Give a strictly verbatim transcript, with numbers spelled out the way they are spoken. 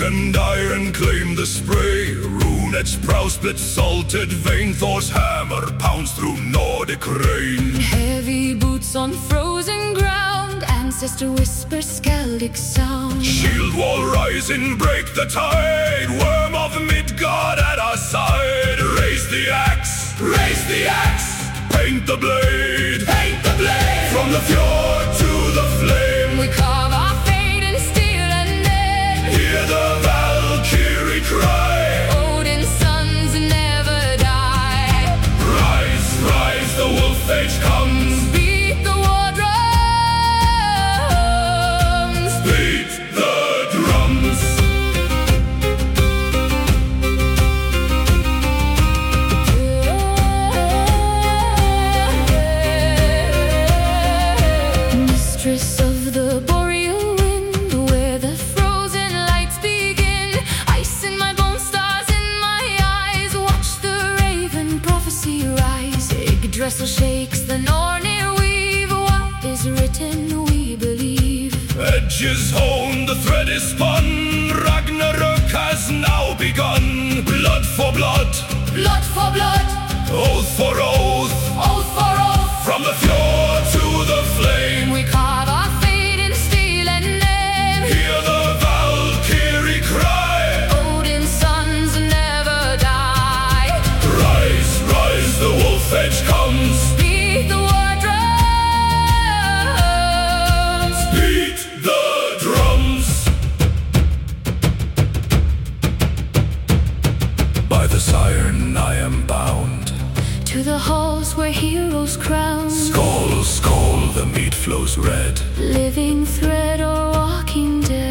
and iron claim the spray. Runet's prow splits salted vein. Thor's hammer pounds through Nordic rain. Heavy boots on frozen ground, ancestor whispers skaldic sound. Shield wall rising, break the tide. Worm of Midgard at our side. Raise the axe, raise the axe. Paint the blade, paint the blade. From the fjord to the flame, we carve our fate in steel and lead. Hear the Valkyrie cry. Odin's sons never die. Rise, rise, the wolf age comes. Beat the war drums. Beat the drums. Mistress of the boreal wind, where the frozen lights begin. Ice in my bones, stars in my eyes. Watch the raven prophecy rise. Yggdrasil shakes the Nornir weave. What is written we believe. Edges honed, the thread is spun. Ragnarök has now begun. Blood for blood, Blood for blood, oath for oath. oath for oath. From the fjord to the flame, We carve our fate in steel and name. hear the Valkyrie cry. Odin's sons never die. Rise, rise, the wolf edge comes. Beat the war drums. Beat the drums. By the siren I am bound. To the halls where heroes crowned. Skull, skull, the meat flows red. Living thread or walking dead.